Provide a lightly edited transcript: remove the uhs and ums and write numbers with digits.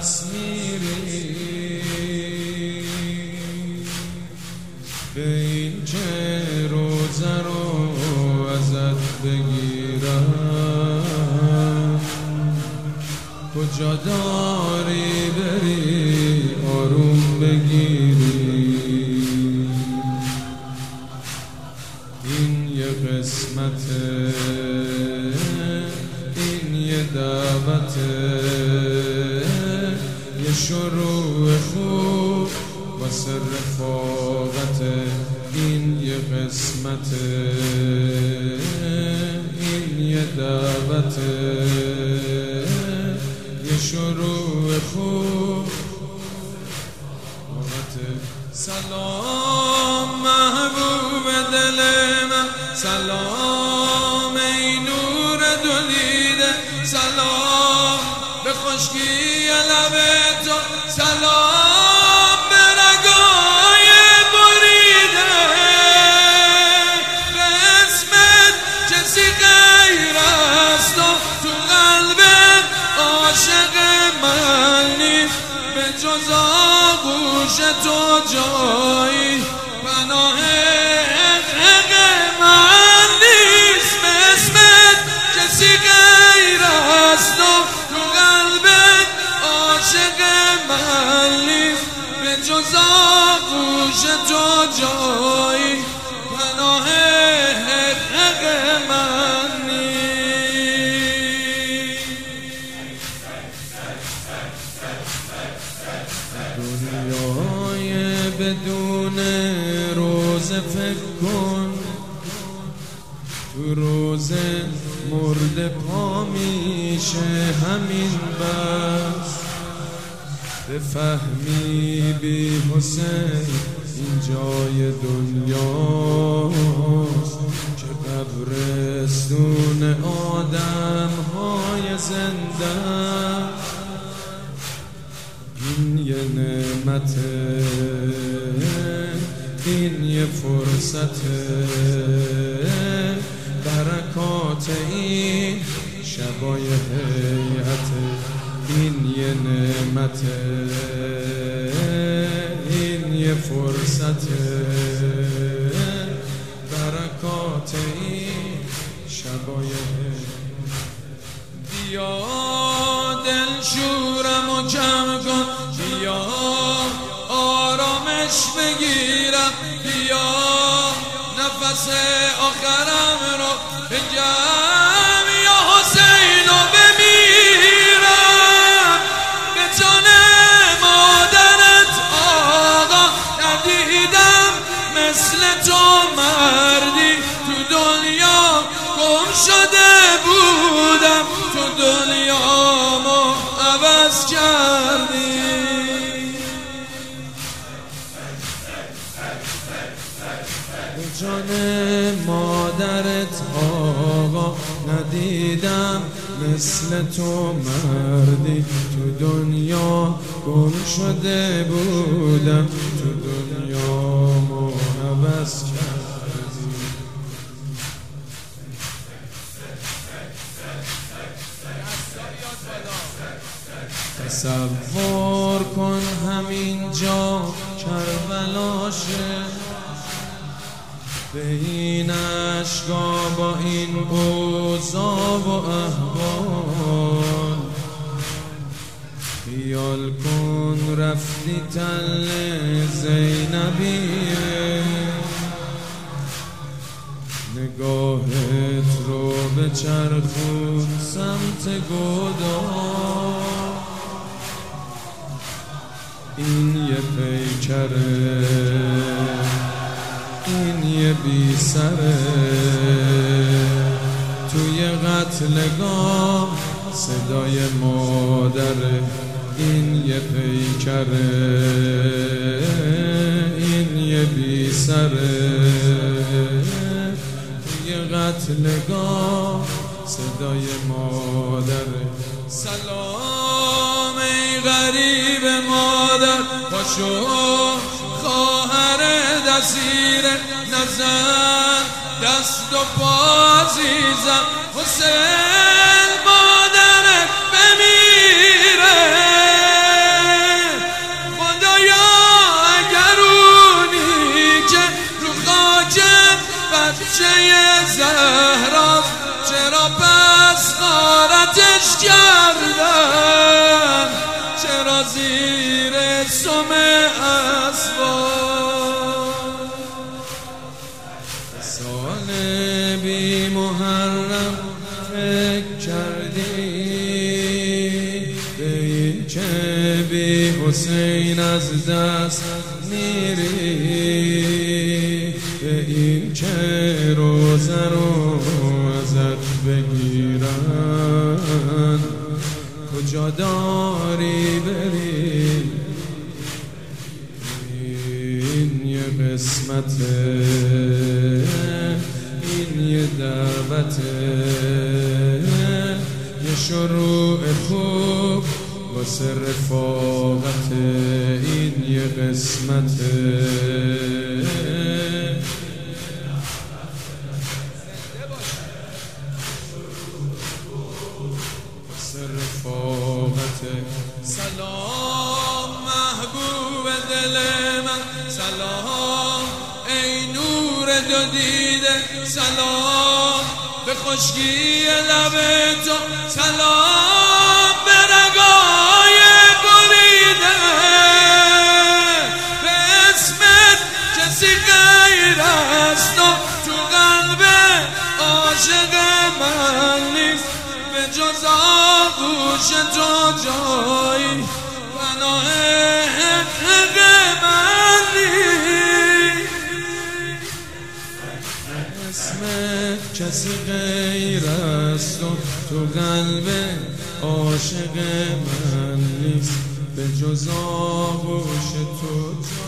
پس میری به این که روزه رو ازت بگیرم کجا داری بری آروم بگیری این یه قسمته این یه دعوته یه شروع خوب واسه رفاقته این یه قسمته این یه دعوته یه شروع خوب سلام محبوب دل من سلام ای نور دو دیده سلام به خشکی لب تو سلام به رگای بریده به اسمت کسی غیر از تو قلبت عاشق من نیست به جز آغوش تو جایی پناه حق من نیست به اسمت کسی غیر از تو قلبت عاشق من نیست به جز آغوش تو جایی پناه حق من دنیای بدون روزه فکر کن تو روزه مرده پا میشه همین بس بفهمی بی حسین این جای دنیاست که قبرستون آدم های زنده این یه نعمته این یه فرصته برکات این شبای هیئته این یه نعمته این یه فرصته برکات این شبای هیئته بیا دلشورم و جمع کن بیا آرامش بگیرم بیا نفس آخرم رو بگم یا حسین رو بمیرم به جان مادرت آقا ندیدم مثل تو مردی تو دنیا گم شده بودم تو دنیامو عوض کردی به جان مادرت آقا ندیدم مثل تو مردی تو دنیا گم شده بودم تو دنیامو عوض کردی تصور کن همینجا کربلاشه به این اشکا با این اوضاع و احوال خیال کن رفتی تل زینبیه نگاهت رو به چرخون سمت گودال این یه پیکره این یه بی سره توی قتلگاه صدای مادره این یه پیکره این یه بی سره توی قتلگاه صدای مادره سلام ای غریب مادر پاشو خواهر دسیر نزن دست و پا عزیزم حسین مادرت بمیره زیر سم اسوار. سال بی محرم فکر کردی به این که بی حسین از دست میری، به این که روزه رو ازت بگیرن کجا داری بری. این یه قسمته، این یه دعوته، یه شروع خوب واسه رفاقته. این یه قسمته، رفاقته. سلام محبوب دل من، سلام ای نور دو دیده، سلام به خشکی لب تو، سلام به رگای بریده. به اسمت کسی غیر از تو قلب عاشق من نیست، به جز آغوش تو جایی پناه حق من نیست. اسمت کسی غیر از تو قلب عاشق من نیست، به جز آغوش تو